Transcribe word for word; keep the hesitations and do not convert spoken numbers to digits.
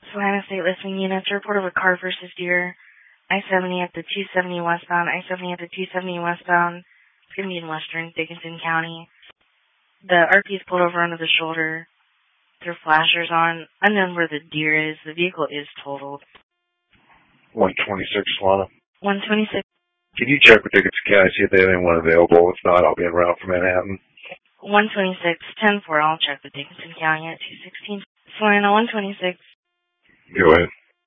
Savannah State Listening Units, report of a car versus deer. I seventy at the two seventy westbound, I seventy at the two seventy westbound. It's going to be in western Dickinson County. The R P is pulled over under the shoulder. There are flashers on. Unknown where the deer is. The vehicle is totaled. one twenty-six, Solana. one twenty-six. Can you check with Dickinson County, see if they have anyone available? If not, I'll be en route for Manhattan. one twenty-six, ten four. I'll check with Dickinson County at two sixteen. Solana one twenty-six. Go ahead.